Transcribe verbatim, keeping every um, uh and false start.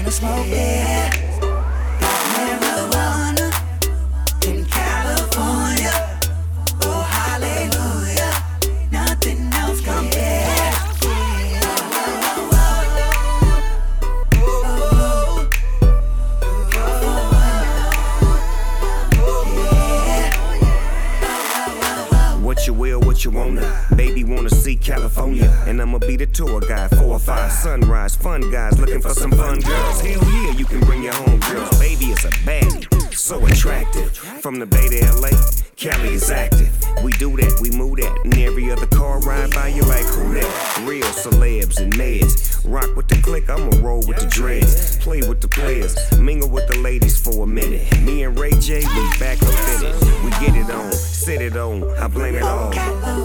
to smoke it. Marijuana in California. Oh, hallelujah. Nothing else compares. What you will, what you wanna. Baby wanna see California, and I'ma be the tour guide. Four or five sunrise, fun guys looking for some fun girls. Hell yeah, you can bring your home girls. Baby is a baddie, so attractive. From the Bay to L A, Cali is active. We do that, we move that, and every other car ride by you like who that? Real celebs and meds. Rock with the click, I'ma roll with the dreads. Play with the players, mingle with the ladies for a minute. Me and Ray J, we back up in it. We get it on, sit it on, I blame it all.